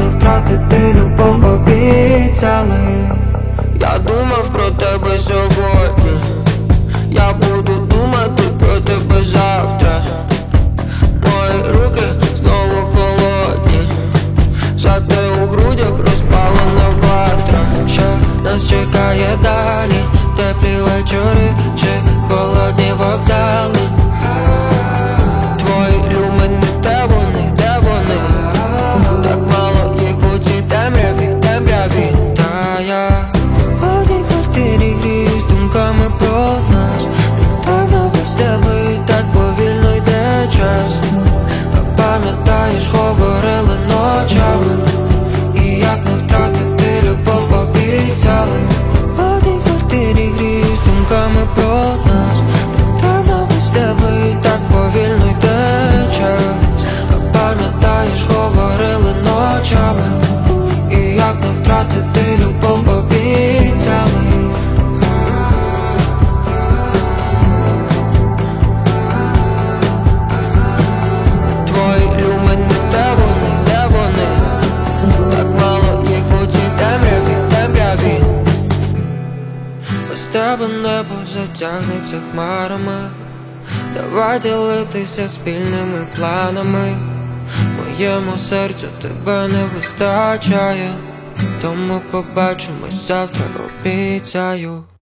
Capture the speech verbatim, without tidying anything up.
не втратити любов, обіцяли. Я думав про тебе сьогодні, я буду думати про тебе завтра. Мої руки знову холодні, жати у грудях розпалена ватра. Що нас чекає далі? Теплі вечори чи холодні вокзали? Твої люмени, де вони, де вони? Так мало їх у цій темряві, темряві. Та я в холодній квартирі гріюсь думками про нас. Так давно без тебе і так повільно йде час. А пам'ятаєш, говорили ночами, і як не втратити любов, обіцяли. В холодній квартирі гріюсь думками про нас. Так давно без тебе і так повільно йде час. А пам'ятаєш, говорили ночами, і як не втратити любов, обіцяли. Твої люмени, де вони, де вони? Так мало їх у цій темряві, темряві. Без тебе небо затягнеться хмарами. Давай ділитися спільними планами. Моєму серцю тебе не вистачає, тому побачимось завтра, обіцяю.